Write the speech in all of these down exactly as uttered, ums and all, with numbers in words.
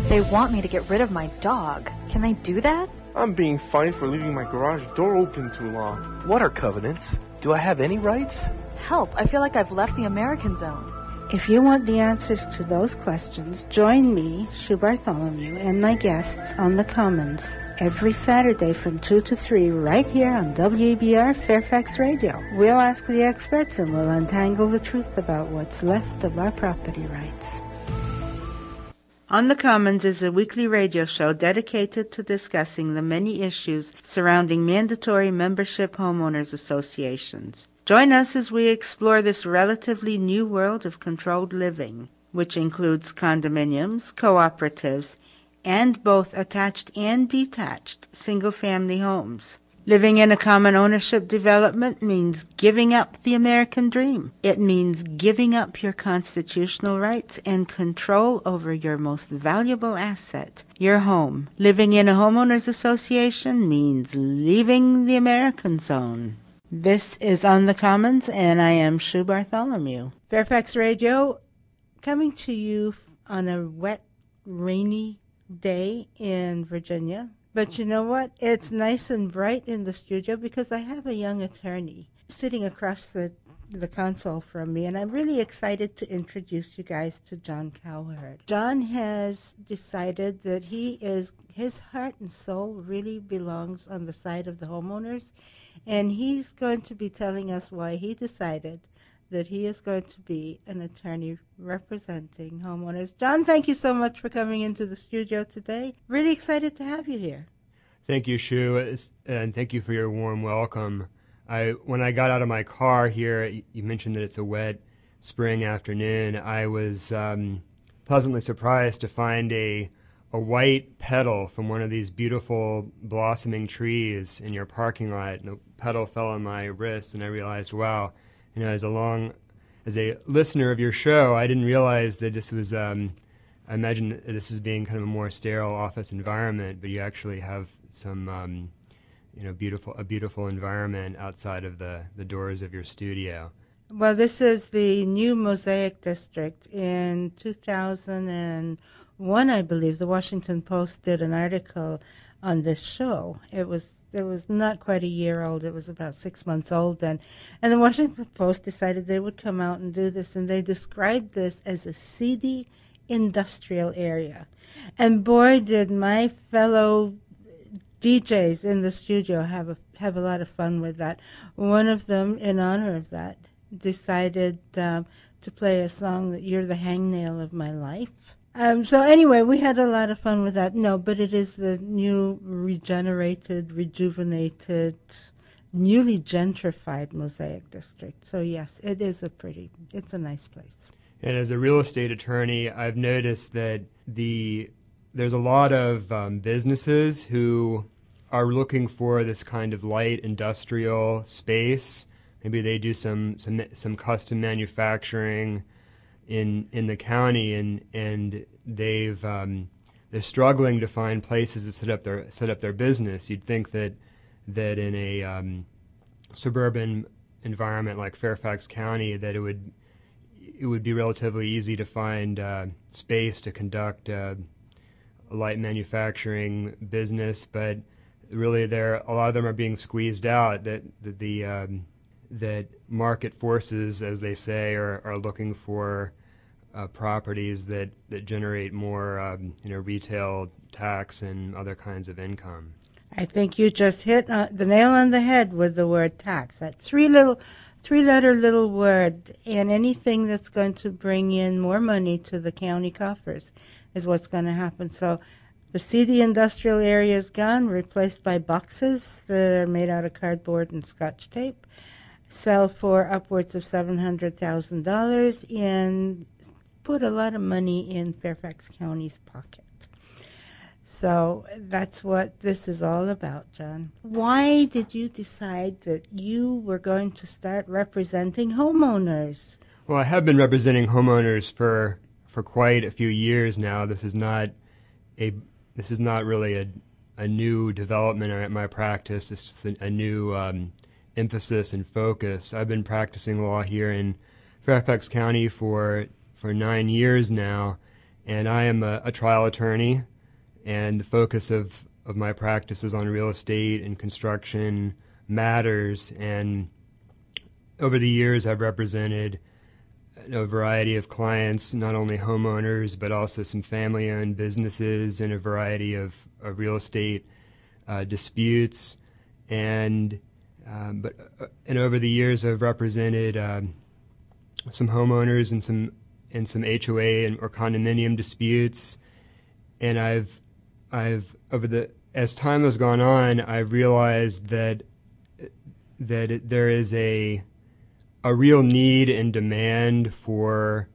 They want me to get rid of my dog. Can they do that? I'm being fined for leaving my garage door open too long. What are covenants? Do I have any rights? Help, I feel like I've left the American zone. If you want the answers to those questions, join me, Sue Bartholomew, and my guests on The Commons every Saturday from two to three right here on W A B R Fairfax Radio. We'll ask the experts and we'll untangle the truth about what's left of our property rights. On the Commons is a weekly radio show dedicated to discussing the many issues surrounding mandatory membership homeowners associations. Join us as we explore this relatively new world of controlled living, which includes condominiums, cooperatives, and both attached and detached single-family homes. Living in a common ownership development means giving up the American dream. It means giving up your constitutional rights and control over your most valuable asset, your home. Living in a homeowners association means leaving the American zone. This is On the Commons, and I am Sue Bartholomew. Fairfax Radio, coming to you on a wet, rainy day in Virginia. But you know what? It's nice and bright in the studio because I have a young attorney sitting across the, the console from me, and I'm really excited to introduce you guys to John Cowherd. John has decided that he is, his heart and soul really belongs on the side of the homeowners, and he's going to be telling us why he decided that he is going to be an attorney representing homeowners. John, thank you so much for coming into the studio today. Really excited to have you here. Thank you, Shu, and thank you for your warm welcome. I, when I got out of my car here, you mentioned that it's a wet spring afternoon. I was um, pleasantly surprised to find a a white petal from one of these beautiful blossoming trees in your parking lot, and the petal fell on my wrist, and I realized, wow, you know, as a long, as a listener of your show, I didn't realize that this was, um, I imagine this is being kind of a more sterile office environment, but you actually have some, um, you know, beautiful, a beautiful environment outside of the, the doors of your studio. Well, this is the new Mosaic District. In two thousand one, I believe, the Washington Post did an article on this show. It was it was not quite a year old. It was about six months old then. And the Washington Post decided they would come out and do this, and they described this as a seedy industrial area. And boy, did my fellow D Js in the studio have a, have a lot of fun with that. One of them, in honor of that, decided um, to play a song that You're the Hangnail of My Life. Um, so anyway, we had a lot of fun with that. No, but it is the new regenerated, rejuvenated, newly gentrified Mosaic District. So yes, it is a pretty, it's a nice place. And as a real estate attorney, I've noticed that the there's a lot of um, businesses who are looking for this kind of light industrial space. Maybe they do some some some custom manufacturing in in the county, and and they've um, they're struggling to find places to set up their set up their business. You'd think that that in a um, suburban environment like Fairfax County, that it would it would be relatively easy to find uh, space to conduct uh, a light manufacturing business, but really, there a lot of them are being squeezed out. That, that the um, that market forces, as they say, are, are looking for uh, properties that, that generate more, um, you know, retail tax and other kinds of income. I think you just hit uh, the nail on the head with the word tax. That three little, three-letter little word, and anything that's going to bring in more money to the county coffers is what's going to happen. So the seedy industrial area is gone, replaced by boxes that are made out of cardboard and Scotch tape, sell for upwards of seven hundred thousand dollars, and put a lot of money in Fairfax County's pocket. So that's what this is all about, John. Why did you decide that you were going to start representing homeowners? Well, I have been representing homeowners for for quite a few years now. This is not a this is not really a a new development at my practice. It's just a, a new um, emphasis and focus. I've been practicing law here in Fairfax County for for nine years now, and I am a, a trial attorney, and the focus of, of my practice is on real estate and construction matters. And over the years, I've represented a variety of clients, not only homeowners, but also some family-owned businesses and a variety of, of real estate uh, disputes. And um, but uh, and over the years, I've represented um, some homeowners and some and some H O A and or condominium disputes. And I've I've over the as time has gone on, I've realized that that it, there is a a real need and demand for,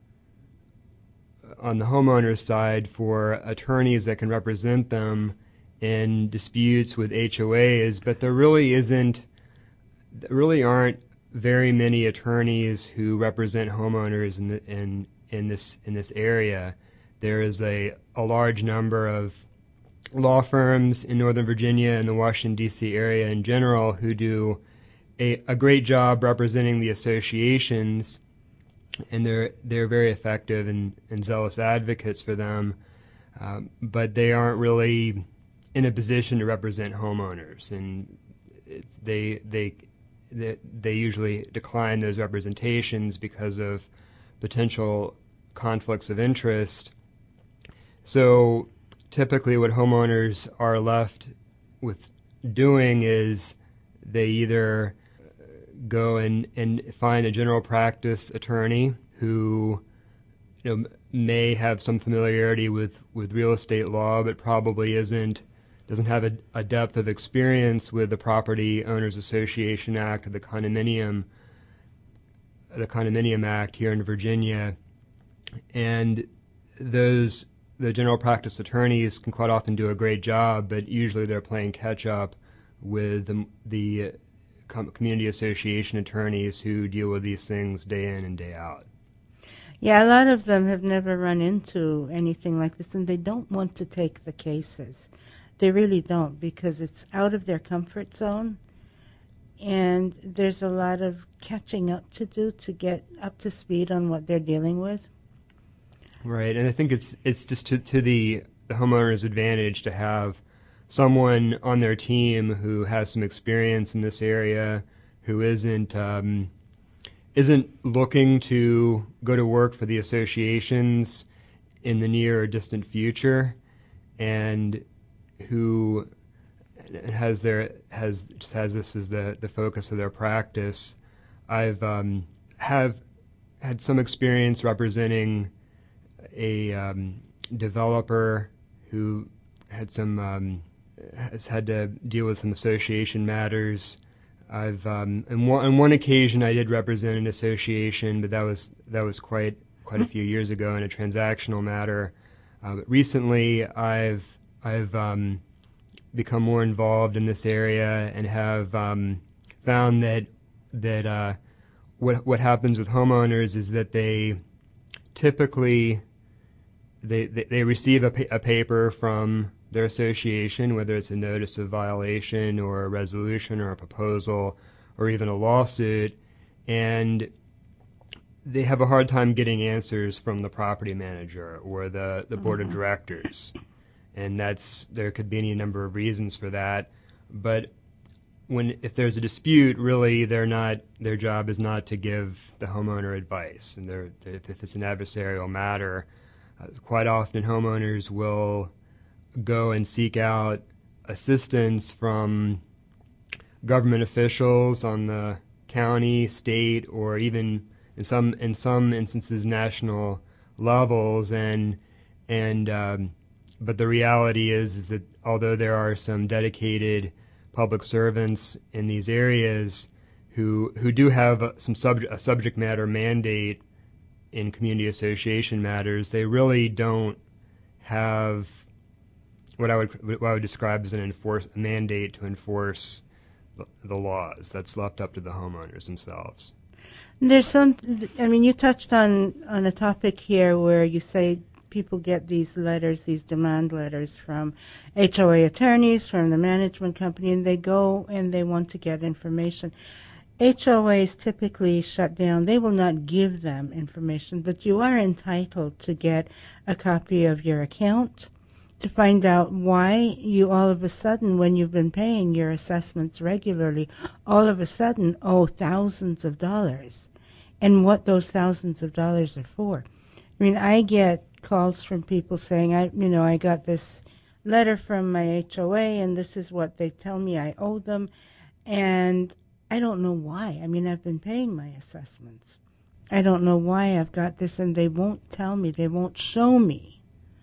on the homeowner side, for attorneys that can represent them in disputes with H O As, but there really isn't, there really aren't very many attorneys who represent homeowners in the, in in this in this area. There is a a large number of law firms in Northern Virginia and the Washington, D C area in general who do A, a great job representing the associations, and they're they're very effective and, and zealous advocates for them, um, but they aren't really in a position to represent homeowners, and it's, they they they they usually decline those representations because of potential conflicts of interest. So typically, what homeowners are left with doing is they either go and, and find a general practice attorney who, you know, may have some familiarity with, with real estate law, but probably isn't doesn't have a, a depth of experience with the Property Owners Association Act or the Condominium the Condominium Act here in Virginia. And those the general practice attorneys can quite often do a great job, but usually they're playing catch up with the, the community association attorneys who deal with these things day in and day out. Yeah, a lot of them have never run into anything like this, and they don't want to take the cases. They really don't, because it's out of their comfort zone, and there's a lot of catching up to do to get up to speed on what they're dealing with. Right, and I think it's it's just to, to the, the homeowner's advantage to have someone on their team who has some experience in this area, who isn't um, isn't looking to go to work for the associations in the near or distant future, and who has their has just has this as the, the focus of their practice. I've um, have had some experience representing a um, developer who had some. Um, has had to deal with some association matters. I've um, on, one, on one occasion I did represent an association, but that was that was quite quite a few years ago in a transactional matter. Uh, but recently, I've I've um, become more involved in this area and have um, found that that uh, what what happens with homeowners is that they typically they they, they receive a, pa- a paper from their association, whether it's a notice of violation or a resolution or a proposal or even a lawsuit, and they have a hard time getting answers from the property manager or the, the board of directors. And that's there could be any number of reasons for that. But when if there's a dispute, really they're not their job is not to give the homeowner advice. And they're, if it's an adversarial matter, uh, quite often homeowners will go and seek out assistance from government officials on the county, state, or even in some in some instances national levels, and and um, but the reality is is that although there are some dedicated public servants in these areas who who do have some sub, a subject matter mandate in community association matters, they really don't have what I would what I would describe as an enforce a mandate to enforce the, the laws. That's left up to the homeowners themselves. There's some. I mean, you touched on on a topic here where you say people get these letters, these demand letters from H O A attorneys, from the management company, and they go and they want to get information. H O As typically shut down. They will not give them information, but you are entitled to get a copy of your account to find out why you all of a sudden, when you've been paying your assessments regularly, all of a sudden owe thousands of dollars, and what those thousands of dollars are for. I mean, I get calls from people saying, I, you know, I got this letter from my H O A, and this is what they tell me I owe them, and I don't know why. I mean, I've been paying my assessments. I don't know why I've got this, and they won't tell me, they won't show me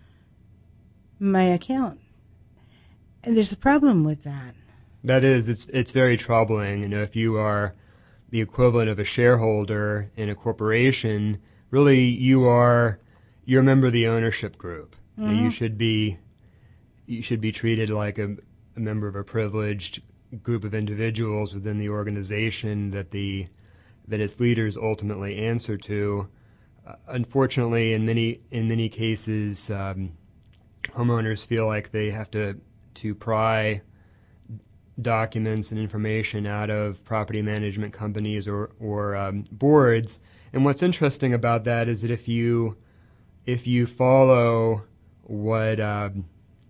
my account. And there's a problem with that. That is, it's it's very troubling. You know, if you are the equivalent of a shareholder in a corporation, really you are you're a member of the ownership group. Mm-hmm. You know, you should be you should be treated like a, a member of a privileged group of individuals within the organization that the that its leaders ultimately answer to. Uh, unfortunately, in many in many cases, um, homeowners feel like they have to to pry documents and information out of property management companies or or um, boards. And what's interesting about that is that if you if you follow what um,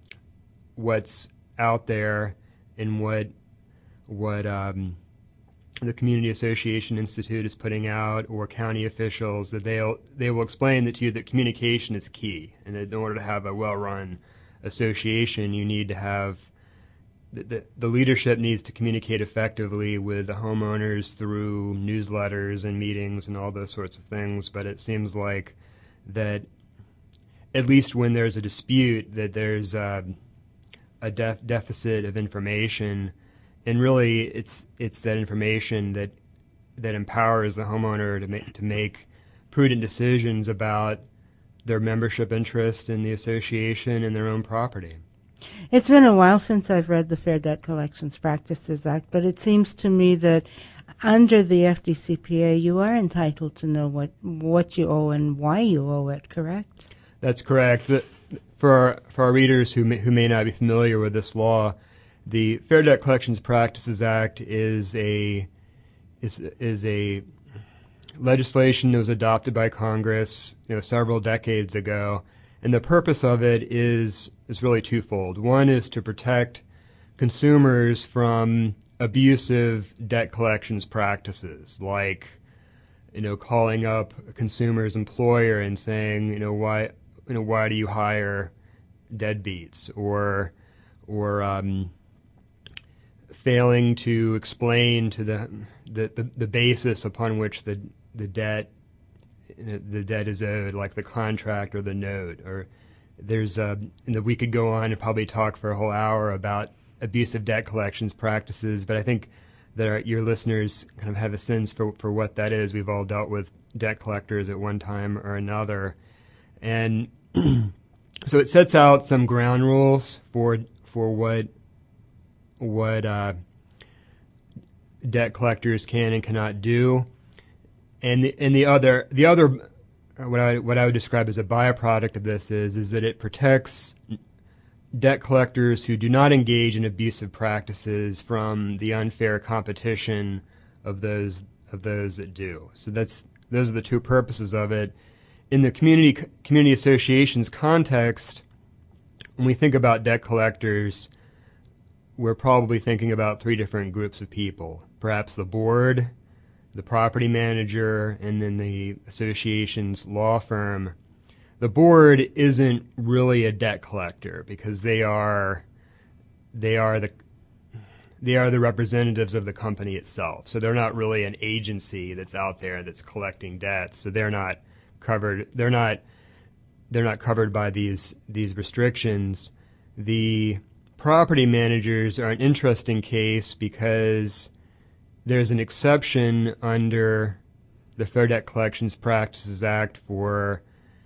what's out there and what what um, the Community Association Institute is putting out, or county officials, that they'll they will explain that to you that communication is key, and that in order to have a well-run association, you need to have the, the, the leadership needs to communicate effectively with the homeowners through newsletters and meetings and all those sorts of things. But it seems like that at least when there's a dispute, that there's uh, a def- deficit of information. And really, it's it's that information that that empowers the homeowner to make to make prudent decisions about their membership interest in the association and their own property. It's been a while since I've read the Fair Debt Collections Practices Act, but it seems to me that under the F D C P A, you are entitled to know what what you owe and why you owe it. Correct? That's correct. The, for our, for our readers who may, who may not be familiar with this law, the Fair Debt Collections Practices Act is a is is a legislation that was adopted by Congress, you know, several decades ago, and the purpose of it is is really twofold. One is to protect consumers from abusive debt collections practices, like, you know, calling up a consumer's employer and saying, you know, why you know why do you hire deadbeats, or or um, failing to explain to the the, the the basis upon which the the debt the debt is owed, like the contract or the note. Or there's a and the, we could go on and probably talk for a whole hour about abusive debt collections practices, but I think that our, your listeners kind of have a sense for for what that is. We've all dealt with debt collectors at one time or another, and so it sets out some ground rules for for what what uh, debt collectors can and cannot do, and the, and the other the other what I what I would describe as a byproduct of this is is that it protects debt collectors who do not engage in abusive practices from the unfair competition of those of those that do. So that's those are the two purposes of it. In the community community associations context, when we think about debt collectors, we're probably thinking about three different groups of people. Perhaps the board, the property manager, and then the association's law firm. The board isn't really a debt collector because they are they are the they are the representatives of the company itself. So they're not really an agency that's out there that's collecting debts. So they're not covered they're not they're not covered by these these restrictions. The property managers are an interesting case because there's an exception under the Fair Debt Collections Practices Act for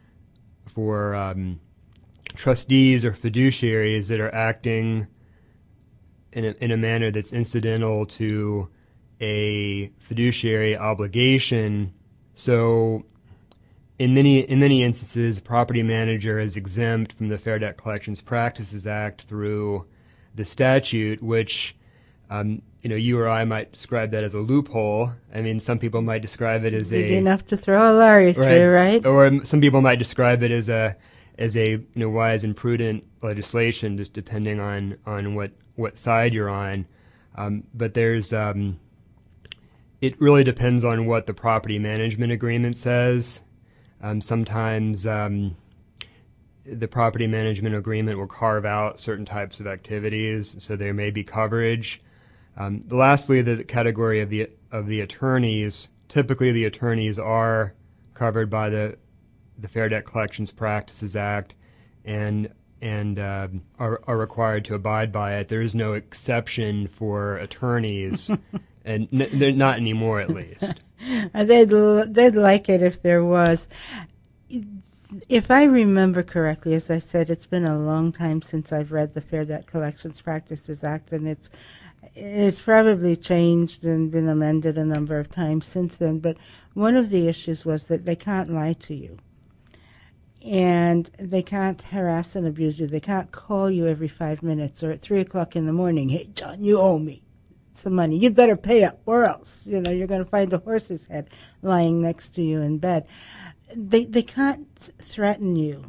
for um, trustees or fiduciaries that are acting in a, in a manner that's incidental to a fiduciary obligation. So in many in many instances, a property manager is exempt from the Fair Debt Collections Practices Act through the statute, which Um, you know, you or I might describe that as a loophole. I mean, some people might describe it as Big a enough to throw a lorry through, right? Or some people might describe it as a as a you know wise and prudent legislation, just depending on on what what side you're on. Um, but there's um, it really depends on what the property management agreement says. Um, sometimes um, the property management agreement will carve out certain types of activities, so there may be coverage. Um, lastly, the category of the of the attorneys. Typically, the attorneys are covered by the the Fair Debt Collections Practices Act, and and uh, are are required to abide by it. There is no exception for attorneys, and n- they're not anymore, at least. they'd they'd like it if there was. If I remember correctly, as I said, it's been a long time since I've read the Fair Debt Collections Practices Act, and it's it's probably changed and been amended a number of times since then. But one of the issues was that they can't lie to you, and they can't harass and abuse you. They can't call you every five minutes or at three o'clock in the morning. Hey, John, you owe me some money. You'd better pay up, or else, you know, you're going to find a horse's head lying next to you in bed. They they can't threaten you.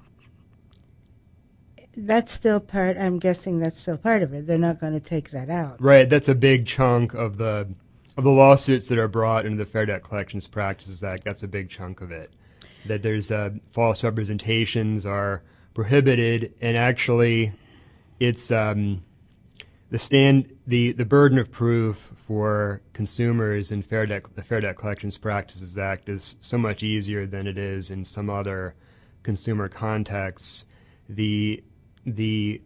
That's still part, I'm guessing that's still part of it. They're not going to take that out. Right, that's a big chunk of the of the lawsuits that are brought into the Fair Debt Collections Practices Act. That's a big chunk of it. That there's uh, false representations are prohibited, and actually it's um, the stand the, the burden of proof for consumers in Fair Debt the Fair Debt Collections Practices Act is so much easier than it is in some other consumer contexts. The the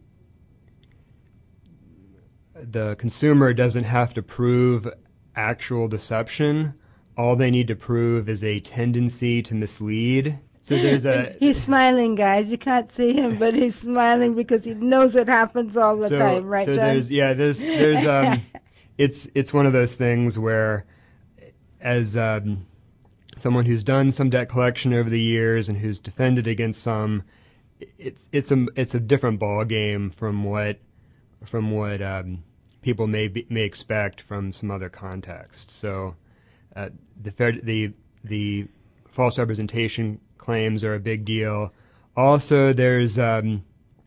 the consumer doesn't have to prove actual deception. All they need to prove is a tendency to mislead. So there's a he's smiling, guys. You can't see him, but he's smiling because he knows it happens all the so, time, right, so John? there's yeah, there's there's um it's it's one of those things where as um someone who's done some debt collection over the years and who's defended against some, it's it's a it's a different ball game from what from what um, people may be, may expect from some other context. So uh, the fair, the the false representation claims are a big deal. Also, there's um,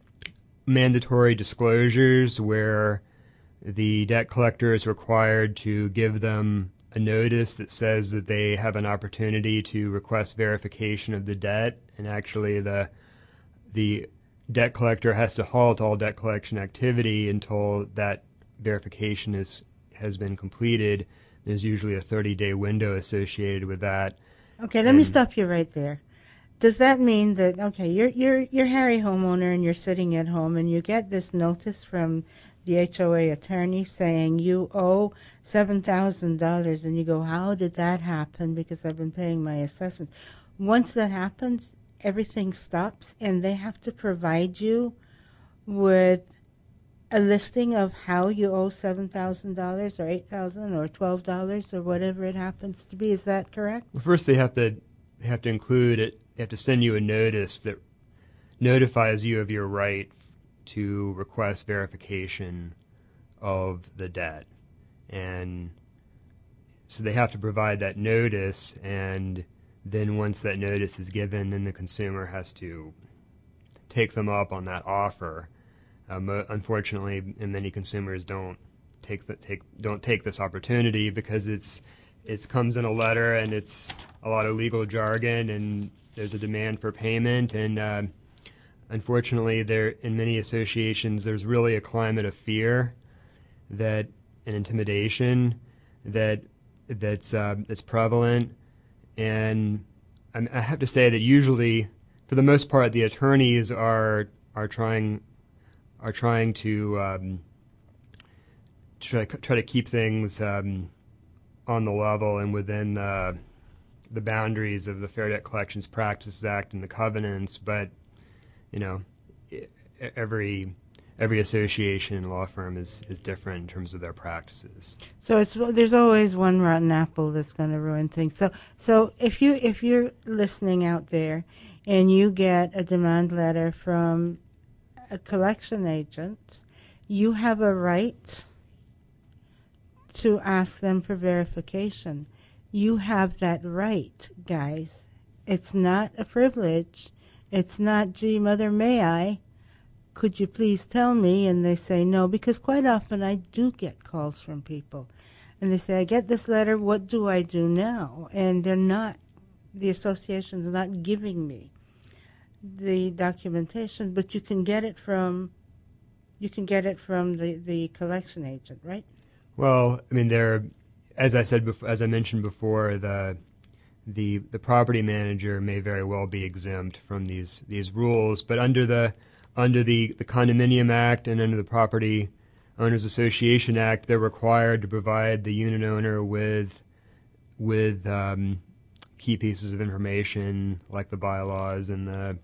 mandatory disclosures where the debt collector is required to give them a notice that says that they have an opportunity to request verification of the debt, and actually the the debt collector has to halt all debt collection activity until that verification is has been completed. There's usually a thirty-day window associated with that. Okay, let and me stop you right there. Does that mean that, okay, you're you're you're Harry homeowner and you're sitting at home and you get this notice from the H O A attorney saying you owe seven thousand dollars, and you go, how did that happen? Because I've been paying my assessments. Once that happens, everything stops, and they have to provide you with a listing of how you owe seven thousand dollars or eight thousand dollars or twelve dollars or whatever it happens to be. Is that correct? Well, first they have to they have to include it. They have to send you a notice that notifies you of your right to request verification of the debt. And so they have to provide that notice, and then once that notice is given, then the consumer has to take them up on that offer. Um, unfortunately, and many consumers don't take the, take don't take this opportunity because it's it comes in a letter and it's a lot of legal jargon and there's a demand for payment, and uh, unfortunately, there in many associations there's really a climate of fear that and intimidation that that's uh, that's prevalent, and I'm, I have to say that usually, for the most part, the attorneys are are trying are trying to um, try try to keep things um, on the level and within the the boundaries of the Fair Debt Collections Practices Act and the covenants, but you know, every every association and law firm is, is different in terms of their practices. So it's there's always one rotten apple that's going to ruin things. So so if you if you're listening out there and you get a demand letter from a collection agent, you have a right to ask them for verification. You have that right, guys. It's not a privilege. It's not, gee, Mother, may I? Could you please tell me? And they say no, because quite often I do get calls from people. And they say, I get this letter, what do I do now? And they're not, the association's not giving me the documentation, but you can get it from, you can get it from the, the collection agent, right? Well, I mean, there, as I said before, as I mentioned before, the the the property manager may very well be exempt from these these rules, but under the under the, the Condominium Act and under the Property Owners Association Act, they're required to provide the unit owner with with um, key pieces of information like the bylaws and the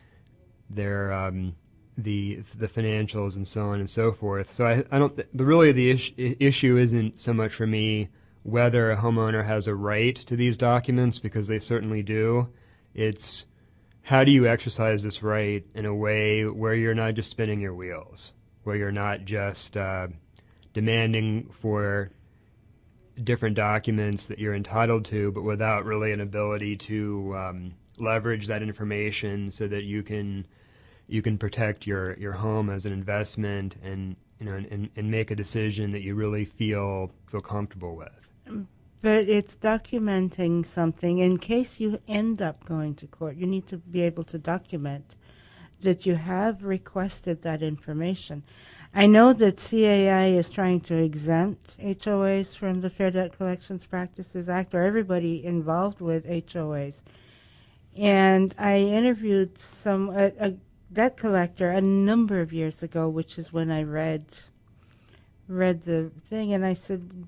their um, the the financials and so on and so forth. So I, I don't. The really the is, issue isn't so much for me whether a homeowner has a right to these documents, because they certainly do. It's how do you exercise this right in a way where you're not just spinning your wheels, where you're not just uh, demanding for different documents that you're entitled to, but without really an ability to um, leverage that information so that you can you can protect your, your home as an investment and you know and, and make a decision that you really feel feel comfortable with. But it's documenting something. In case you end up going to court, you need to be able to document that you have requested that information. I know that C A I is trying to exempt H O As from the Fair Debt Collections Practices Act, or everybody involved with H O As. And I interviewed some a, a debt collector a number of years ago, which is when I read read the thing, and I said,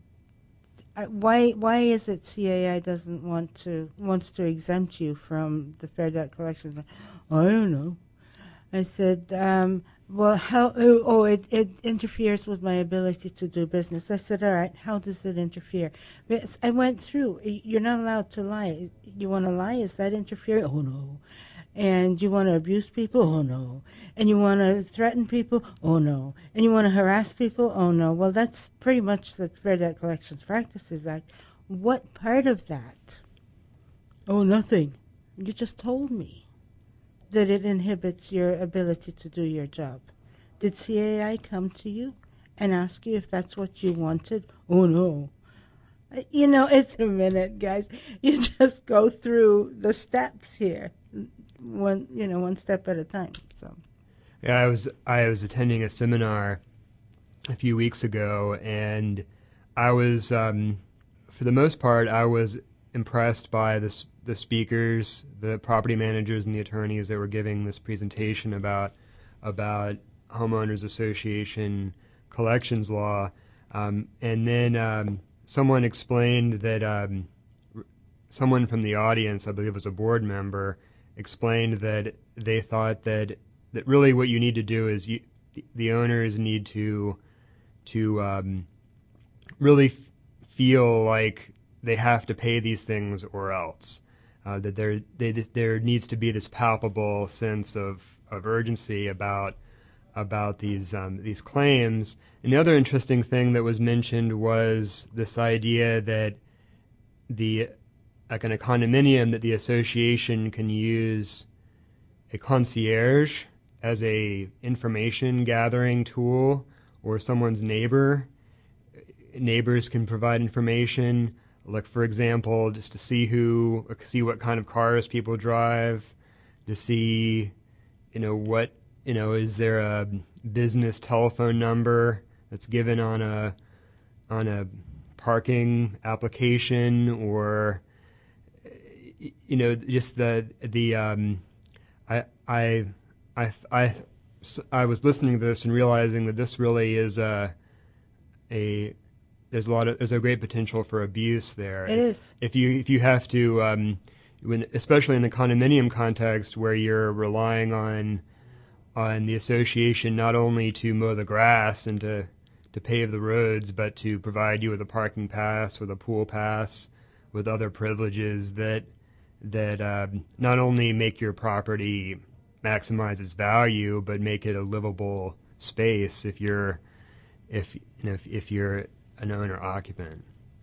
Why why is it C A I doesn't want to wants to exempt you from the Fair Debt Collection? I don't know. I said, um, well, how? Oh, oh it, it interferes with my ability to do business. I said, all right, how does it interfere? But I went through. You're not allowed to lie. You want to lie? Is that interfering? Oh no. And you want to abuse people? Oh no. And you want to threaten people? Oh no. And you want to harass people? Oh no. Well, that's pretty much the Fair Debt Collections Practices Act. What part of that? Oh, nothing. You just told me that it inhibits your ability to do your job. Did C A I come to you and ask you if that's what you wanted? Oh no. You know, it's a minute, guys. You just go through the steps here. One, you know, one step at a time. So, yeah, I was I was attending a seminar a few weeks ago, and I was, um, for the most part, I was impressed by the the speakers, the property managers, and the attorneys that were giving this presentation about about homeowners association collections law, um, and then um, someone explained that um, someone from the audience, I believe it was a board member, explained that they thought that, that really what you need to do is you, the owners need to to um, really f- feel like they have to pay these things or else. Uh, that there they, there needs to be this palpable sense of, of urgency about about these um, these claims. And the other interesting thing that was mentioned was this idea that the like in a condominium, that the association can use a concierge as a information gathering tool, or someone's neighbor. Neighbors can provide information, like for example, just to see who, see what kind of cars people drive, to see, you know, what, you know, is there a business telephone number that's given on a on a parking application, or you know, just the the um, I I I I I was listening to this and realizing that this really is a a there's a lot of there's a great potential for abuse there. It is. If you if you have to um, when especially in the condominium context where you're relying on on the association not only to mow the grass and to to pave the roads, but to provide you with a parking pass, with a pool pass, with other privileges that that um, not only make your property maximize its value, but make it a livable space. If you're, if you know, if, if you're an owner occupant.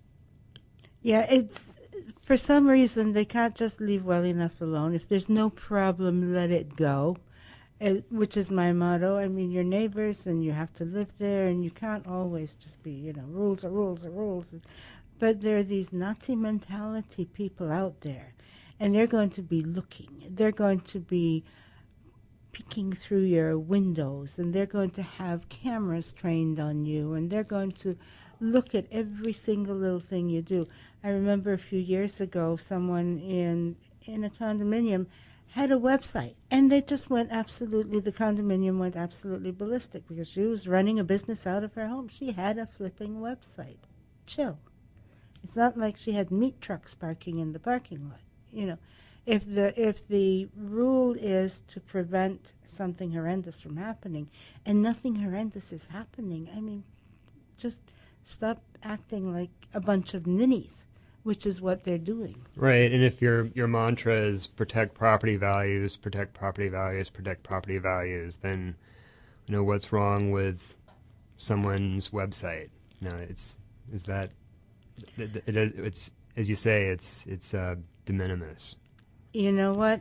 Yeah, it's for some reason they can't just leave well enough alone. If there's no problem, let it go, it, which is my motto. I mean, your neighbors, and you have to live there, and you can't always just be, you know, rules are rules are rules. But there are these Nazi mentality people out there, and they're going to be looking. They're going to be peeking through your windows, and they're going to have cameras trained on you, and they're going to look at every single little thing you do. I remember a few years ago, someone in in a condominium had a website, and they just went absolutely, the condominium went absolutely ballistic because she was running a business out of her home. She had a flipping website. Chill. It's not like she had meat trucks parking in the parking lot. You know, if the if the rule is to prevent something horrendous from happening, and nothing horrendous is happening, I mean, just stop acting like a bunch of ninnies, which is what they're doing. Right, and if your your mantra is protect property values, protect property values, protect property values, then you know what's wrong with someone's website? You know, it's is that it, it, it, it's as you say, it's it's uh, de minimis. You know what?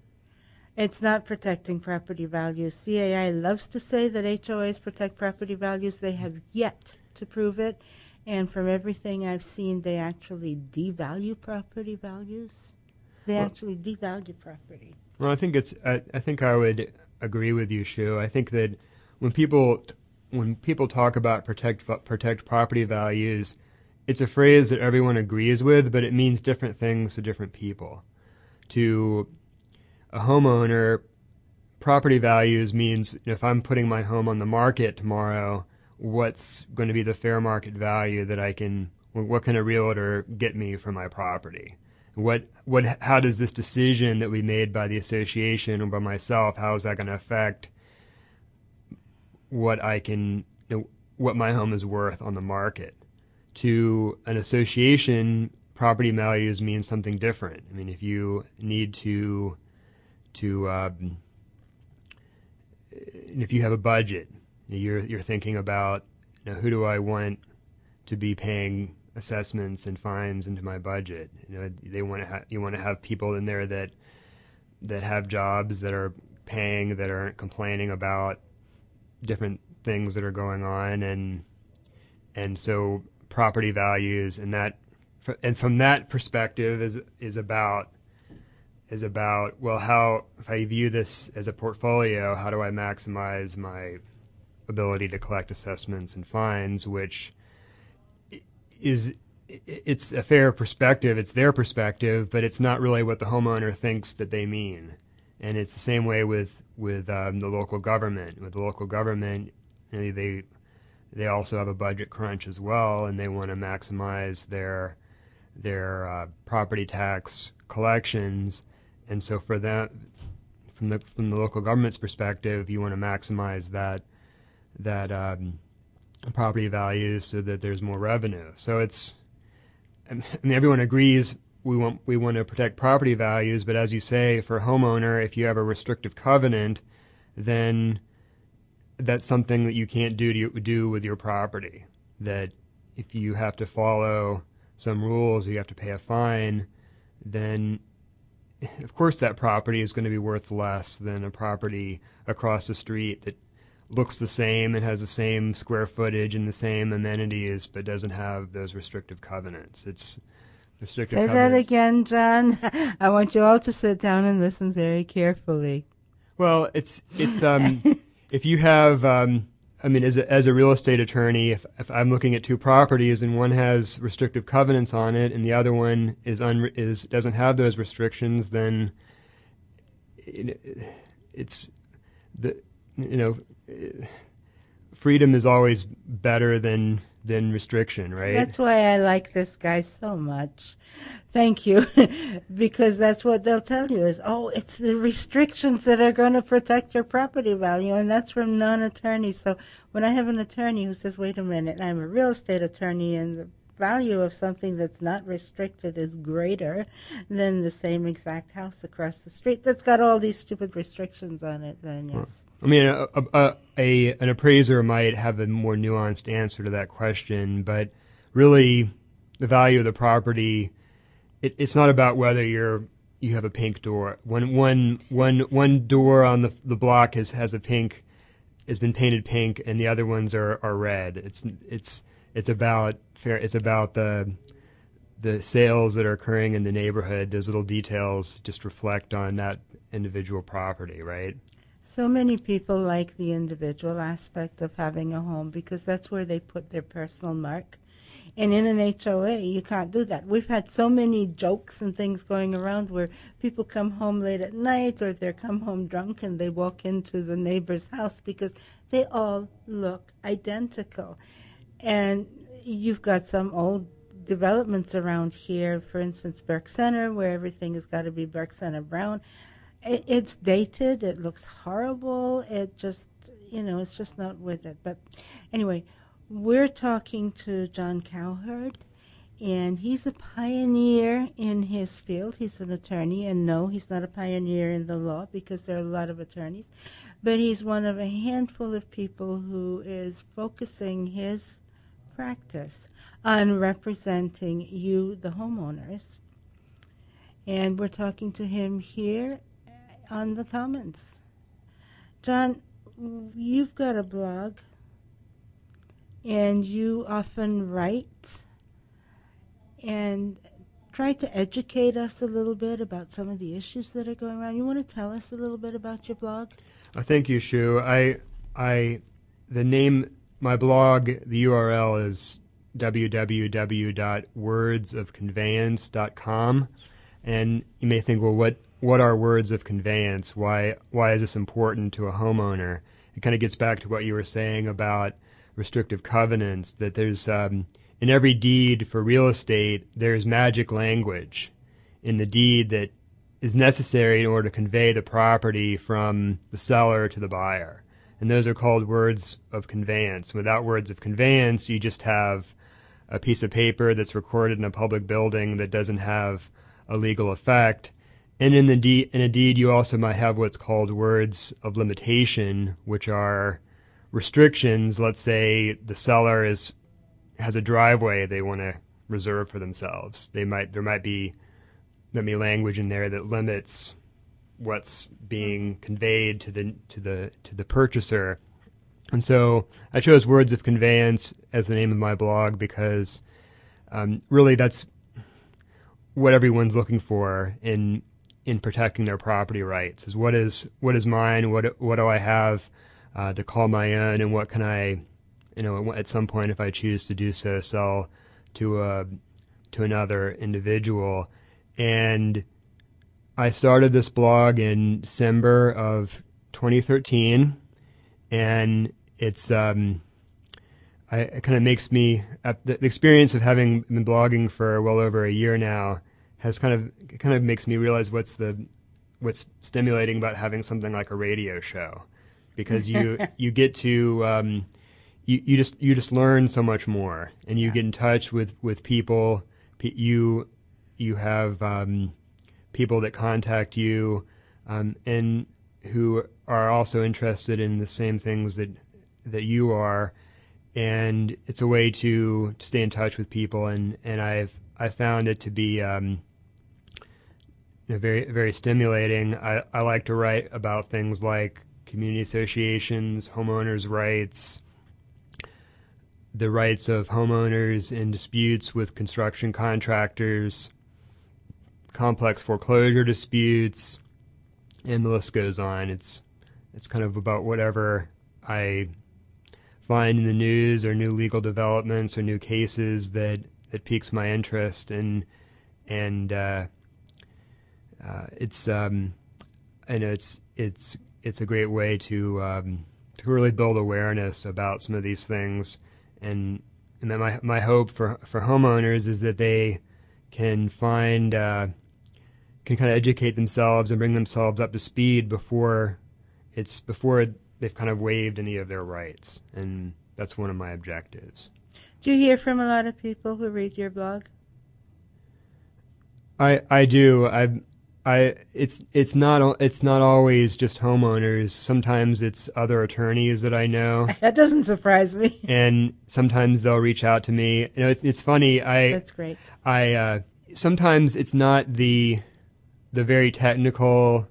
It's not protecting property values. C A I loves to say that H O As protect property values. They have yet to prove it. And from everything I've seen, they actually devalue property values. They well, actually devalue property. Well, I think it's. I, I think I would agree with you, Shu. I think that when people when people talk about protect protect property values, it's a phrase that everyone agrees with, but it means different things to different people. To a homeowner, property values means you know, if I'm putting my home on the market tomorrow, what's going to be the fair market value that I can, what can a realtor get me for my property? What, what, how does this decision that we made by the association or by myself, how is that going to affect what I can, you know, what my home is worth on the market? To an association, property values mean something different. I mean, if you need to, to, um, if you have a budget, You're you're thinking about, you know, who do I want to be paying assessments and fines into my budget? You know, they want to ha- you want to have people in there that that have jobs, that are paying, that aren't complaining about different things that are going on, and and so property values and that and from that perspective is is about is about well, how if I view this as a portfolio, how do I maximize my ability to collect assessments and fines, which is it's a fair perspective. It's their perspective, but it's not really what the homeowner thinks that they mean. And it's the same way with with um, the local government. With the local government, you know, they they also have a budget crunch as well, and they want to maximize their their uh, property tax collections. And so for them, from the from the local government's perspective, you want to maximize that. that um, property values so that there's more revenue. So it's, I mean, everyone agrees we want we want to protect property values, but as you say, for a homeowner, if you have a restrictive covenant, then that's something that you can't do to do with your property. That if you have to follow some rules, you have to pay a fine, then of course that property is going to be worth less than a property across the street that looks the same and has the same square footage and the same amenities, but doesn't have those restrictive covenants. It's restrictive Say covenants. that again, John. I want you all to sit down and listen very carefully. Well, it's it's um, if you have, um, I mean, as a, as a real estate attorney, if if I'm looking at two properties and one has restrictive covenants on it and the other one is un, is doesn't have those restrictions, then it, it's the you know. freedom is always better than than restriction, right? That's why I like this guy so much. Thank you. Because that's what they'll tell you is, oh, it's the restrictions that are going to protect your property value, and that's from non-attorneys. So when I have an attorney who says, wait a minute, I'm a real estate attorney, and the value of something that's not restricted is greater than the same exact house across the street that's got all these stupid restrictions on it, then yes. I mean, a, a, a an appraiser might have a more nuanced answer to that question, but really the value of the property. It, it's not about whether you're you have a pink door. One one one one door on the the block has has a pink has been painted pink, and the other ones are, are red. It's it's it's about fair. It's about the the sales that are occurring in the neighborhood. Those little details just reflect on that individual property, right? So many people like the individual aspect of having a home because that's where they put their personal mark. And in an H O A, you can't do that. We've had so many jokes and things going around where people come home late at night or they come home drunk and they walk into the neighbor's house because they all look identical. And you've got some old developments around here, for instance, Burke Center, where everything has got to be Burke Center brown. It's dated. It looks horrible. It just, you know, it's just not with it. But anyway, we're talking to John Cowherd, and he's a pioneer in his field. He's an attorney, and no, he's not a pioneer in the law because there are a lot of attorneys. But he's one of a handful of people who is focusing his practice on representing you, the homeowners. And we're talking to him here on the comments. John, you've got a blog, and you often write and try to educate us a little bit about some of the issues that are going around. You want to tell us a little bit about your blog? Uh, thank you, Shu. I, I, the name, my blog, the U R L is w w w dot words of conveyance dot com, and you may think, well, what what are words of conveyance? Why why is this important to a homeowner? It kind of gets back to what you were saying about restrictive covenants, that there's um, in every deed for real estate, there's magic language in the deed that is necessary in order to convey the property from the seller to the buyer. And those are called words of conveyance. Without words of conveyance, you just have a piece of paper that's recorded in a public building that doesn't have a legal effect. And in the deed, in a deed, you also might have what's called words of limitation, which are restrictions. Let's say the seller is has a driveway they want to reserve for themselves. They might there might be there may be language in there that limits what's being conveyed to the to the to the purchaser. And so I chose Words of Conveyance as the name of my blog because um, really that's what everyone's looking for in in protecting their property rights, is what is what is mine, what what do I have uh, to call my own, and what can I, you know, at some point, if I choose to do so, sell to a to another individual. And I started this blog in December of twenty thirteen, and it's um, I, it kind of makes me uh, the, the experience of having been blogging for well over a year now has kind of it kind of makes me realize what's the what's stimulating about having something like a radio show, because you you get to um, you you just you just learn so much more, and you yeah. get in touch with with people. You you have um, people that contact you um, and who are also interested in the same things that that you are, and it's a way to, to stay in touch with people. And, and I've I found it to be um, you know, very very stimulating. I, I like to write about things like community associations, homeowners' rights, the rights of homeowners in disputes with construction contractors, complex foreclosure disputes, and the list goes on. It's it's kind of about whatever I find in the news or new legal developments or new cases that, that piques my interest, and and uh, uh, it's um, I know it's it's it's a great way to um, to really build awareness about some of these things. And, and my my hope for for homeowners is that they can find uh, can kind of educate themselves and bring themselves up to speed before it's before they've kind of waived any of their rights, and that's one of my objectives. Do you hear from a lot of people who read your blog? I I do. I I it's it's not al- it's not always just homeowners. Sometimes it's other attorneys that I know, That doesn't surprise me. and sometimes they'll reach out to me. You know, it's, it's funny. I That's great. I uh, sometimes it's not the the very technical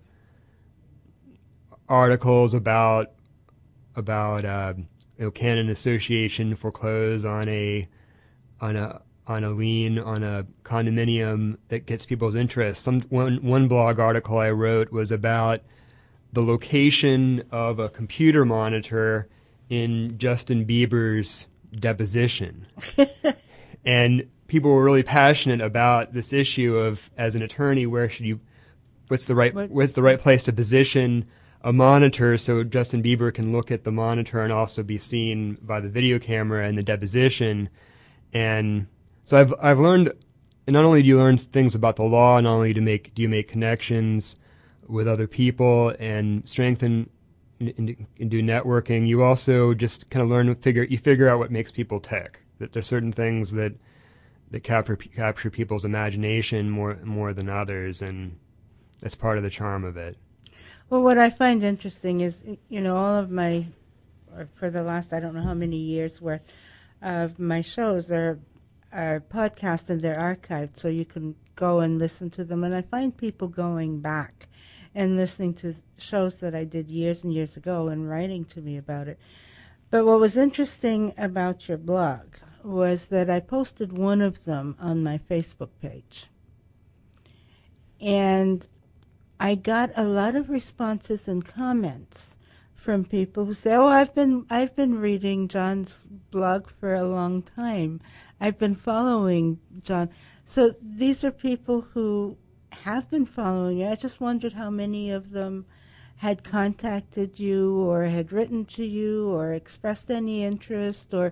articles about about uh, you know, can an association foreclose on a on a on a lien on a condominium that gets people's interest. Some one one blog article I wrote was about the location of a computer monitor in Justin Bieber's deposition. And people were really passionate about this issue of, as an attorney, where should you what's the right What- what's the right place to position a monitor so Justin Bieber can look at the monitor and also be seen by the video camera in the deposition. And so I've I've learned, and not only do you learn things about the law, not only do make do you make connections with other people and strengthen and, and do networking, you also just kind of learn to figure you figure out what makes people tick. That there's certain things that that capture capture people's imagination more more than others, and that's part of the charm of it. Well, what I find interesting is, you know, all of my, or for the last I don't know how many years worth of my shows are are podcast and they're archived, so you can go and listen to them. And I find people going back and listening to shows that I did years and years ago and writing to me about it. But what was interesting about your blog was that I posted one of them on my Facebook page. And I got a lot of responses and comments from people who say, "Oh, I've been I've been reading John's blog for a long time. I've been following John." So these are people who have been following you. I just wondered how many of them had contacted you or had written to you or expressed any interest or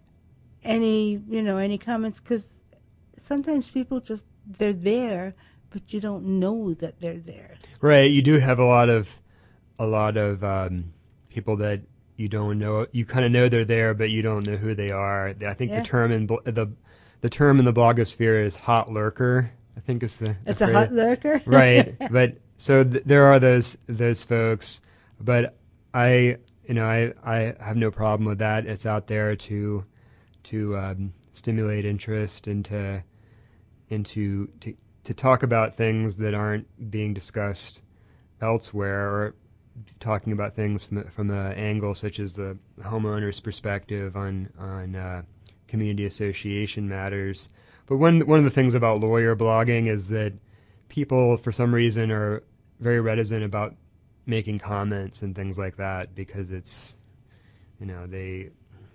any, you know, any comments, because sometimes people just, they're there, but you don't know that they're there. Right, you do have a lot of a lot of um, people that you don't know. You kind of know they're there, but you don't know who they are. I think Yeah. the term in bl- the the term in the blogosphere is hot lurker. I think it's the, the It's a phrase. hot lurker? Right, but so th- there are those those folks, but I you know I I have no problem with that. It's out there to to um, stimulate interest and to into to to talk about things that aren't being discussed elsewhere, or talking about things from from an angle such as the homeowner's perspective on on uh, community association matters. But one one of the things about lawyer blogging is that people, for some reason, are very reticent about making comments and things like that, because it's, you know, they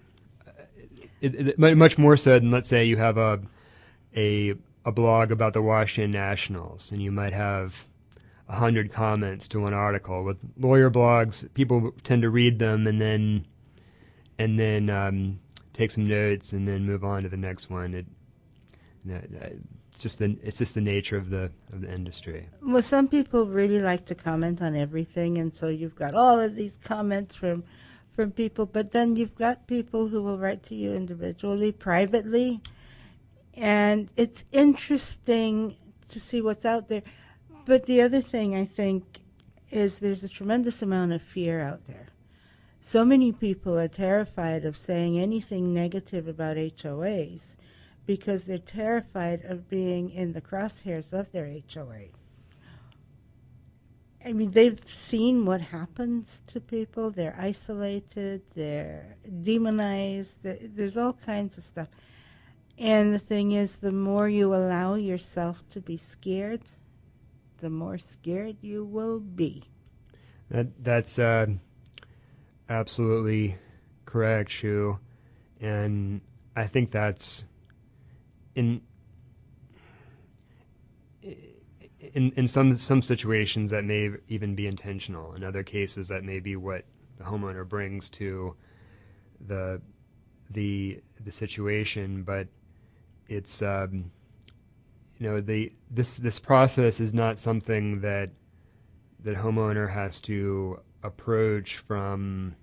it, it, much more so than, let's say, you have a a a blog about the Washington Nationals, and you might have a hundred comments to one article. With lawyer blogs, people tend to read them and then and then um, take some notes and then move on to the next one. It, you know, it's just the it's just the nature of the of the industry. Well, some people really like to comment on everything, and so you've got all of these comments from from people, but then you've got people who will write to you individually, privately, and it's interesting to see what's out there. But the other thing, I think, is there's a tremendous amount of fear out there. So many people are terrified of saying anything negative about H O As because they're terrified of being in the crosshairs of their H O A. I mean, they've seen what happens to people. They're isolated. They're demonized. There's all kinds of stuff. And the thing is, the more you allow yourself to be scared, the more scared you will be. That that's uh, absolutely correct, Shu, and I think that's in in in some some situations that may even be intentional. In other cases, that may be what the homeowner brings to the the the situation, but it's um, you know the this this process is not something that that homeowner has to approach from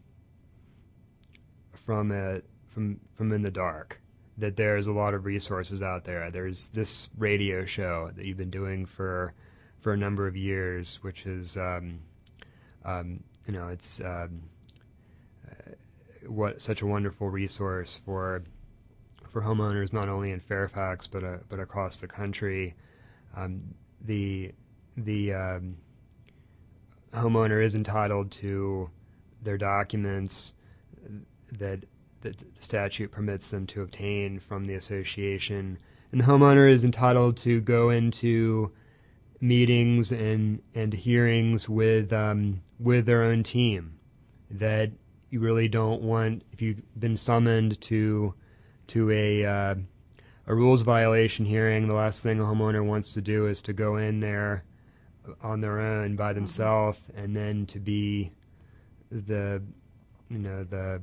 from a from from in the dark. That there's a lot of resources out there. There's this radio show that you've been doing for for a number of years, which is, um, um, you know, it's um, uh, what such a wonderful resource for for homeowners not only in Fairfax but uh, but across the country. Um, the the um, homeowner is entitled to their documents that, that the statute permits them to obtain from the association, and the homeowner is entitled to go into meetings and and hearings with um, with their own team. That you really don't want, if you've been summoned to to a uh, a rules violation hearing, the last thing a homeowner wants to do is to go in there on their own by themselves, and then to be the you know the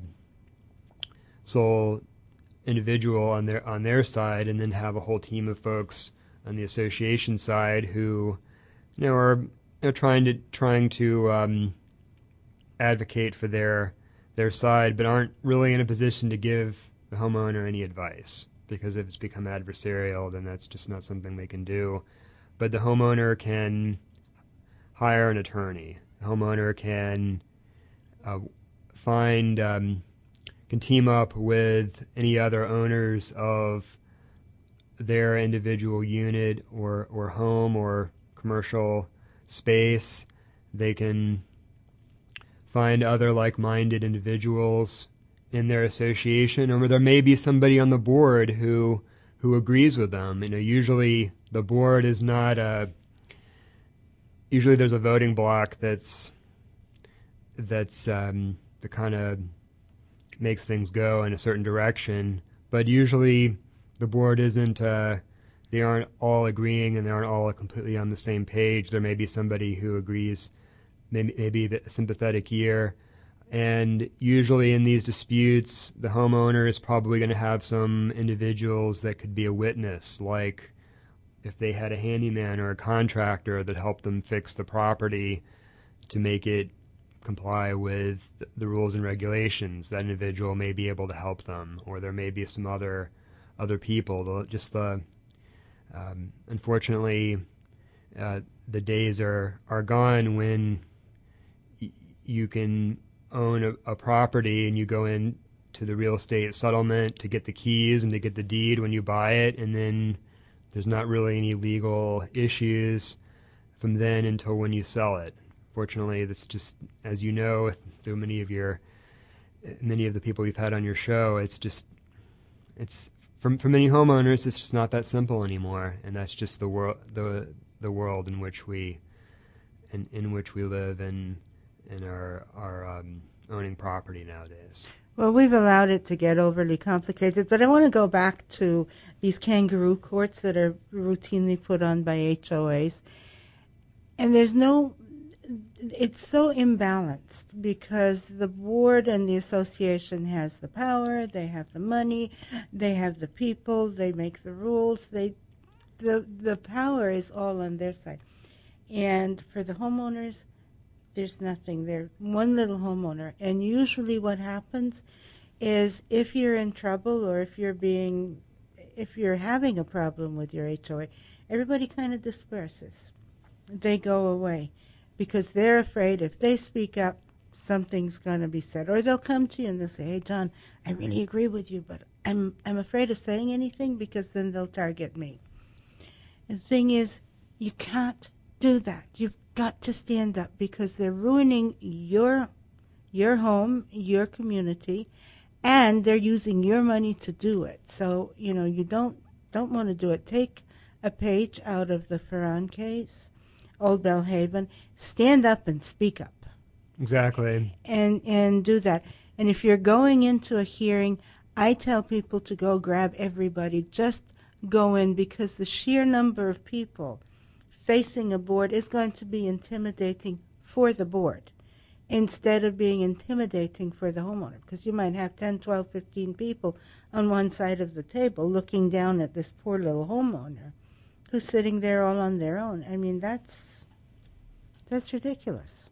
sole individual on their on their side, and then have a whole team of folks on the association side who you know are you know, trying to trying to um, advocate for their their side, but aren't really in a position to give the homeowner any advice, because if it's become adversarial, then that's just not something they can do. But the homeowner can hire an attorney. The homeowner can uh, find, um, can team up with any other owners of their individual unit or, or home or commercial space. They can find other like-minded individuals in their association, or there may be somebody on the board who who agrees with them. You know, usually the board is not a. Usually, there's a voting block that's that's um, that kind of makes things go in a certain direction. But usually, the board isn't. Uh, they aren't all agreeing, and they aren't all completely on the same page. There may be somebody who agrees, maybe maybe a sympathetic ear. And usually in these disputes, the homeowner is probably going to have some individuals that could be a witness, like if they had a handyman or a contractor that helped them fix the property to make it comply with the rules and regulations. That individual may be able to help them, or there may be some other other people. Just the um, unfortunately, uh, the days are are gone when y- you can own a, a property and you go in to the real estate settlement to get the keys and to get the deed when you buy it, and then there's not really any legal issues from then until when you sell it. Fortunately, that's just, as you know, through many of your many of the people we've had on your show, it's just it's for for many homeowners, it's just not that simple anymore, and that's just the world the the world in which we in in which we live and in our our um, owning property nowadays. Well, we've allowed it to get overly complicated, but I want to go back to these kangaroo courts that are routinely put on by H O As. And there's no, it's so imbalanced because the board and the association has the power, they have the money, they have the people, they make the rules, they, the the power is all on their side. And for the homeowners, there's nothing. They're one little homeowner. And usually what happens is if you're in trouble or if you're being, if you're having a problem with your H O A, everybody kind of disperses. They go away because they're afraid if they speak up, something's going to be said. Or they'll come to you and they'll say, hey, John, I really agree with you, but I'm I'm afraid of saying anything because then they'll target me. And the thing is, you can't do that. You've got to stand up because they're ruining your your home, your community, and they're using your money to do it. So, you know, you don't don't want to do it. Take a page out of the Ferran case, Old Belhaven. Stand up and speak up. Exactly. And and do that. And if you're going into a hearing, I tell people to go grab everybody. Just go in because the sheer number of people facing a board is going to be intimidating for the board instead of being intimidating for the homeowner, because you might have ten, twelve, fifteen people on one side of the table looking down at this poor little homeowner who's sitting there all on their own. I mean, that's that's ridiculous.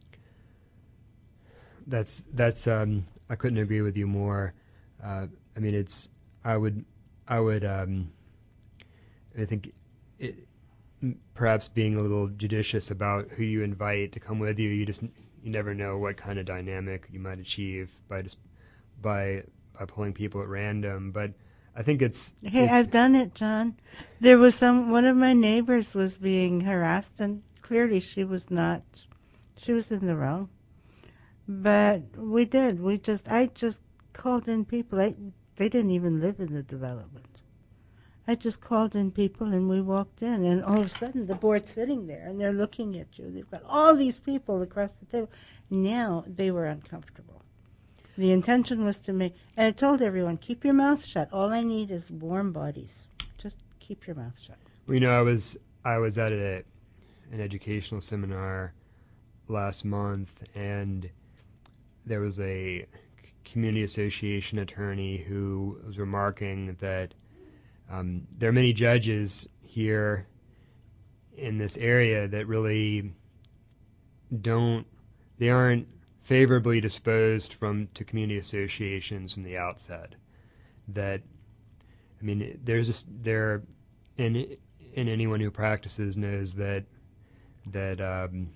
That's that's um, I couldn't agree with you more. Uh, I mean, it's I would I would um, I think it. perhaps being a little judicious about who you invite to come with you. You just you never know what kind of dynamic you might achieve by just by by pulling people at random. But I think it's Hey, it's, I've done it, John. There was some one of my neighbors was being harassed, and clearly she was not. She was in the wrong. But we did. We just. I just called in people. I, they didn't even live in the development. I just called in people, and we walked in, and all of a sudden the board's sitting there, and they're looking at you. They've got all these people across the table. Now they were uncomfortable. The intention was to make, and I told everyone, keep your mouth shut. All I need is warm bodies. Just keep your mouth shut. Well, you know, I was I was at a, an educational seminar last month, and there was a community association attorney who was remarking that um, there are many judges here in this area that really don't, they aren't favorably disposed from to community associations from the outset. That, I mean, there's just there, and and anyone who practices knows that that um,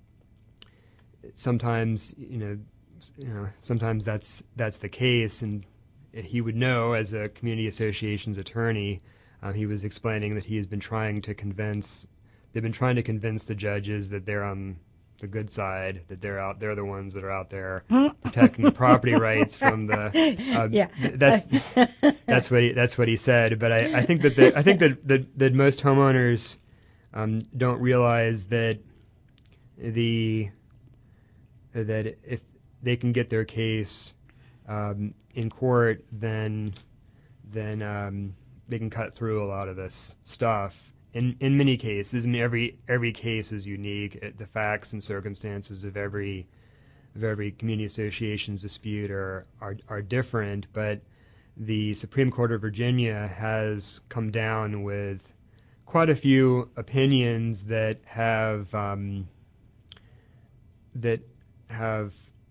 sometimes you know you know sometimes that's that's the case, and he would know as a community associations attorney. Uh, he was explaining that he has been trying to convince they've been trying to convince the judges that they're on the good side, that they're out, they're the ones that are out there protecting the property rights from the. Uh, yeah, that's that's what he that's what he said. But I, I think that the, I think that, that that most homeowners um, don't realize that the that if they can get their case um, in court, then then um, they can cut through a lot of this stuff. In in many cases, I mean, every every case is unique. The facts and circumstances of every of every community association's dispute are, are are different. But the Supreme Court of Virginia has come down with quite a few opinions that have um, that have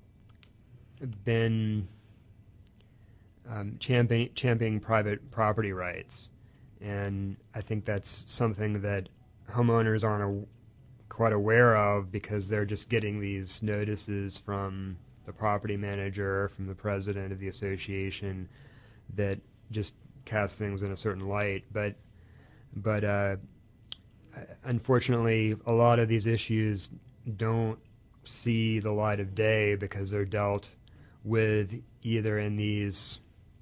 been um, championing championing private property rights. And I think that's something that homeowners aren't a, quite aware of, because they're just getting these notices from the property manager, from the president of the association, that just cast things in a certain light. But, but uh, unfortunately, a lot of these issues don't see the light of day because they're dealt with either in these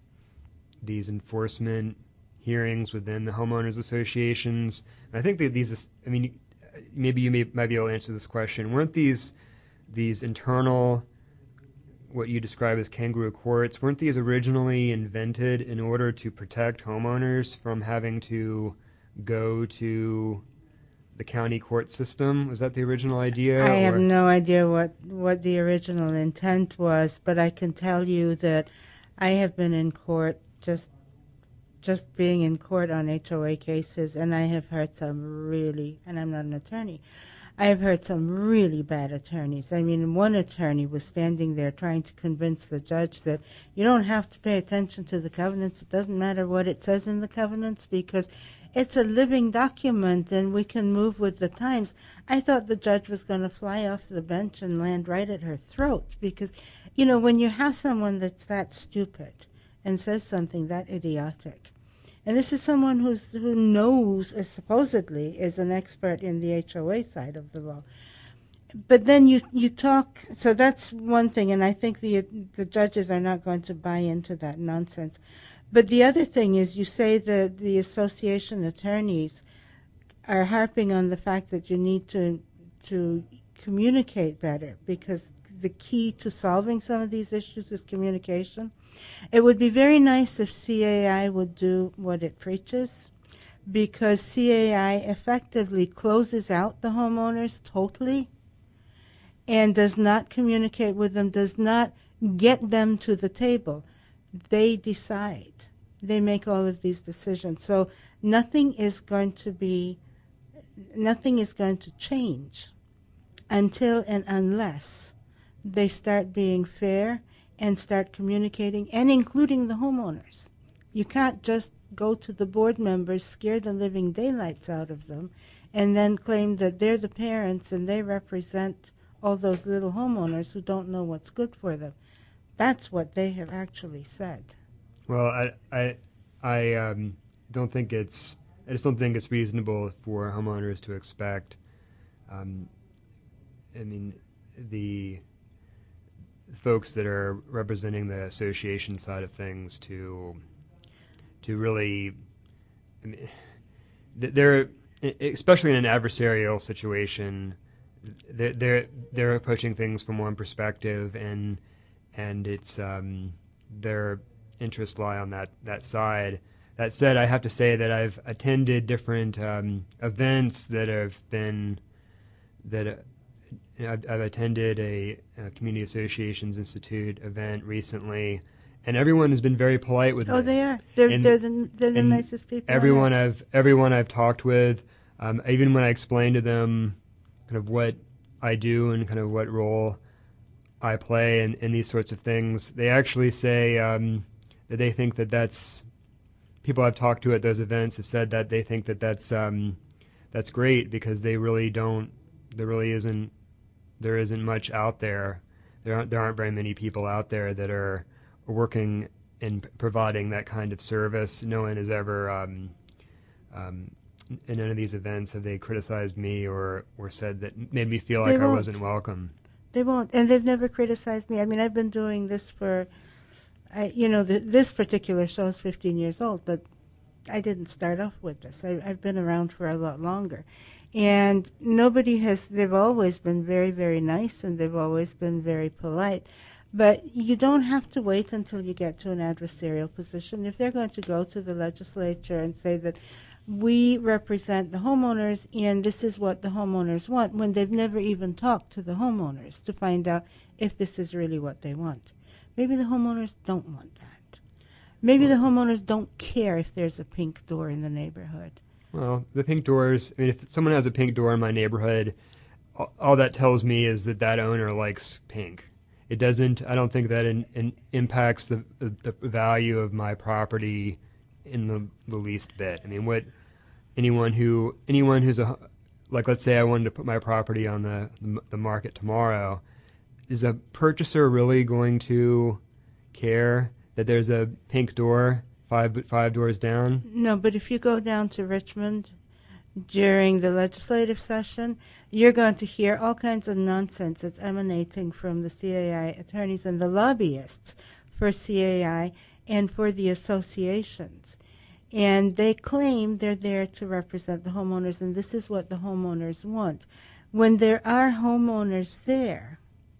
these enforcement hearings within the homeowners associations. And I think that these, I mean, maybe you may, might be able to answer this question. Weren't these these internal, what you describe as kangaroo courts, weren't these originally invented in order to protect homeowners from having to go to the county court system? Was that the original idea? I or? have no idea what, what the original intent was, but I can tell you that I have been in court just just being in court on H O A cases, and I have heard some really, and I'm not an attorney, I have heard some really bad attorneys. I mean, one attorney was standing there trying to convince the judge that you don't have to pay attention to the covenants. It doesn't matter what it says in the covenants because it's a living document and we can move with the times. I thought the judge was going to fly off the bench and land right at her throat because, you know, when you have someone that's that stupid and says something that idiotic, and this is someone who's who knows, uh, supposedly, is an expert in the H O A side of the law. But then you you talk, so that's one thing, and I think the the judges are not going to buy into that nonsense. But the other thing is you say that the association attorneys are harping on the fact that you need to to communicate better because the key to solving some of these issues is communication. It would be very nice if C A I would do what it preaches, because C A I effectively closes out the homeowners totally and does not communicate with them, does not get them to the table. They decide. They make all of these decisions. So nothing is going to be, nothing is going to change until and unless they start being fair and start communicating, and including the homeowners. You can't just go to the board members, scare the living daylights out of them, and then claim that they're the parents and they represent all those little homeowners who don't know what's good for them. That's what they have actually said. Well, I I I um, don't think it's I just don't think it's reasonable for homeowners to expect. Um, I mean, the folks that are representing the association side of things to to really, I mean, they're especially in an adversarial situation. They're they're, they're approaching things from one perspective, and and it's um, their interests lie on that, that side. That said, I have to say that I've attended different um, events that have been that. Uh, I've, I've attended a, a Community Associations Institute event recently, and everyone has been very polite with me. Oh, they are. They're and, they're the, they're the nicest people. Everyone I've everyone I've talked with, um, even when I explain to them kind of what I do and kind of what role I play in, in these sorts of things, they actually say um, that they think that that's people I've talked to at those events have said that they think that that's um, that's great because they really don't. There really isn't. There isn't much out there. There aren't there aren't very many people out there that are working and providing that kind of service. No one has ever, um, um, in none of these events, have they criticized me or, or said that made me feel like I wasn't welcome. They won't, and they've never criticized me. I mean, I've been doing this for, I, you know, the, this particular show is fifteen years old, but I didn't start off with this. I, I've been around for a lot longer. And nobody has, they've always been very, very nice, and they've always been very polite. But you don't have to wait until you get to an adversarial position. If they're going to go to the legislature and say that we represent the homeowners and this is what the homeowners want, when they've never even talked to the homeowners to find out if this is really what they want. Maybe the homeowners don't want that. Maybe the homeowners don't care if there's a pink door in the neighborhood. Well, the pink doors, I mean, if someone has a pink door in my neighborhood, all, all that tells me is that that owner likes pink. It doesn't, I don't think that in, in impacts the, the value of my property in the, the least bit. I mean, what anyone who, anyone who's a, like let's say I wanted to put my property on the, the market tomorrow, is a purchaser really going to care that there's a pink door Five five doors down? No, but if you go down to Richmond during the legislative session, you're going to hear all kinds of nonsense that's emanating from the C A I attorneys and the lobbyists for C A I and for the associations. And they claim they're there to represent the homeowners, and this is what the homeowners want. When there are homeowners there,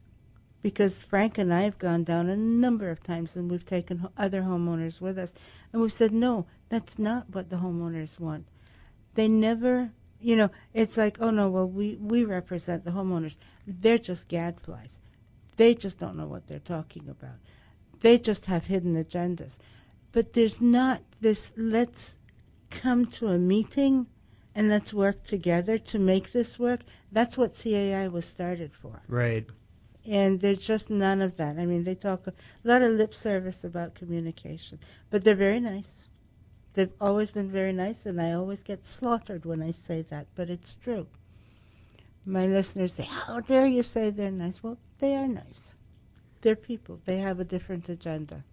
because Frank and I have gone down a number of times and we've taken ho- other homeowners with us, and we've said, no, that's not what the homeowners want. They never, you know, it's like, oh, no, well, we, we represent the homeowners. They're just gadflies. They just don't know what they're talking about. They just have hidden agendas. But there's not this, let's come to a meeting and let's work together to make this work. That's what C A I was started for. Right. And there's just none of that. I mean, they talk a lot of lip service about communication, but they're very nice. They've always been very nice, and I always get slaughtered when I say that, but it's true. My listeners say, how dare you say they're nice? Well, they are nice. They're people. They have a different agenda.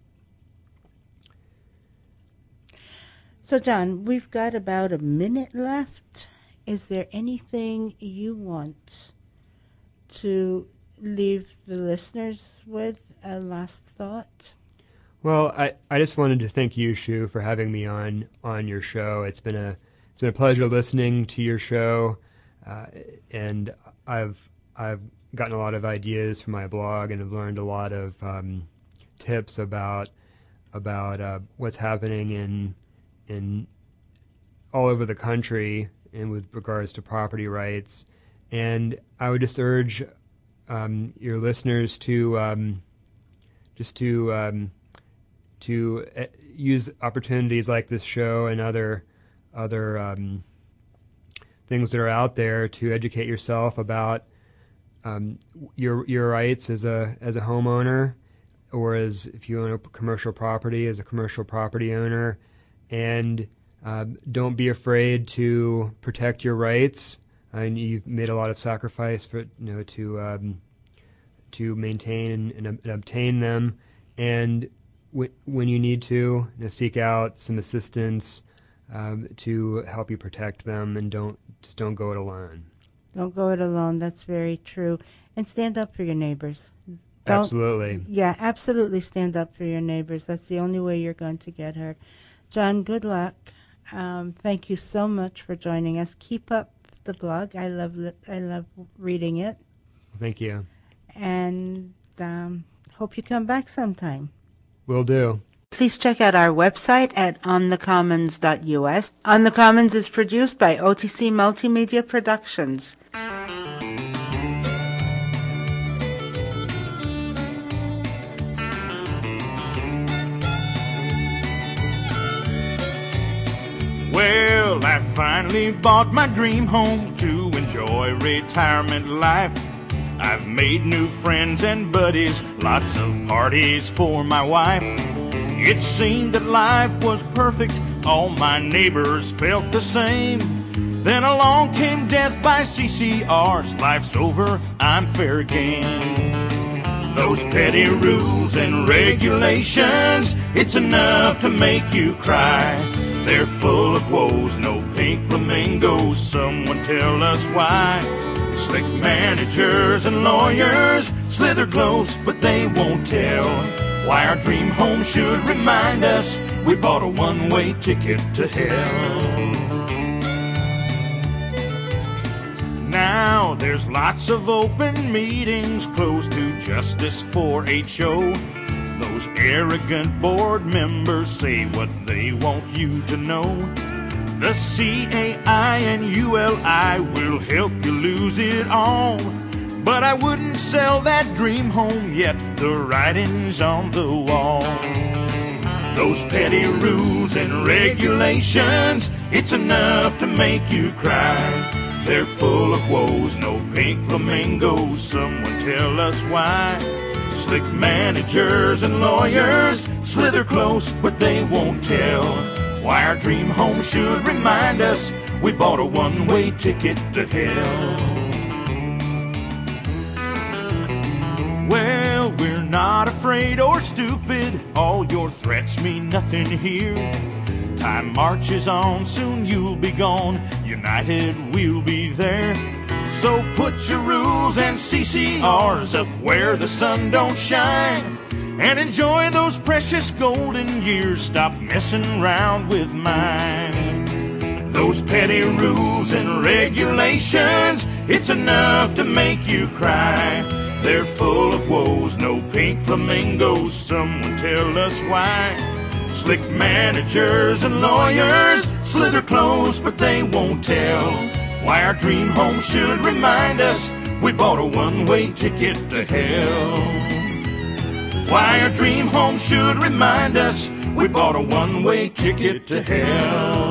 So, John, we've got about a minute left. Is there anything you want to leave the listeners with, a last thought? Well, I, I just wanted to thank you, Shu, for having me on on your show. It's been a it's been a pleasure listening to your show, uh, and I've I've gotten a lot of ideas from my blog, and have learned a lot of um, tips about about uh, what's happening in in all over the country, and with regards to property rights. And I would just urge Um, your listeners to um, just to um, to uh, use opportunities like this show and other other um, things that are out there to educate yourself about um, your your rights as a as a homeowner, or as if you own a commercial property as a commercial property owner, and uh, don't be afraid to protect your rights. And you've made a lot of sacrifice for you know to um, to maintain and, and, and obtain them. And w- when you need to, you know, seek out some assistance um, to help you protect them, and don't just don't go it alone. Don't go it alone. That's very true. And stand up for your neighbors. Don't, Absolutely. Yeah, absolutely stand up for your neighbors. That's the only way you're going to get hurt. John, good luck. Um, thank you so much for joining us. Keep up the blog. I love li- I love reading it. Thank you. And um, hope you come back sometime. Will do. Please check out our website at on the commons dot u s. On the Commons is produced by O T C Multimedia Productions. Well, I finally bought my dream home to enjoy retirement life. I've made new friends and buddies, lots of parties for my wife. It seemed that life was perfect, all my neighbors felt the same. Then along came death by C C Rs, life's over, I'm fair game. Those petty rules and regulations, it's enough to make you cry. They're full of woes, no pink flamingos, someone tell us why. Slick managers and lawyers slither close, but they won't tell why our dream home should remind us we bought a one-way ticket to hell. Now there's lots of open meetings closed to justice for H O. Those arrogant board members say what they want you to know. The C A I and U L I will help you lose it all. But I wouldn't sell that dream home yet, the writing's on the wall. Those petty rules and regulations, it's enough to make you cry. They're full of woes, no pink flamingos, someone tell us why. Slick managers and lawyers slither close, but they won't tell why our dream home should remind us we bought a one-way ticket to hell. Well, we're not afraid or stupid, all your threats mean nothing here. Time marches on, soon you'll be gone, united we'll be there. So put your rules and C C Rs up where the sun don't shine, and enjoy those precious golden years, stop messing around with mine. Those petty rules and regulations, it's enough to make you cry. They're full of woes, no pink flamingos, someone tell us why. Slick managers and lawyers slither close, but they won't tell why our dream home should remind us we bought a one-way ticket to hell. Why our dream home should remind us we bought a one-way ticket to hell.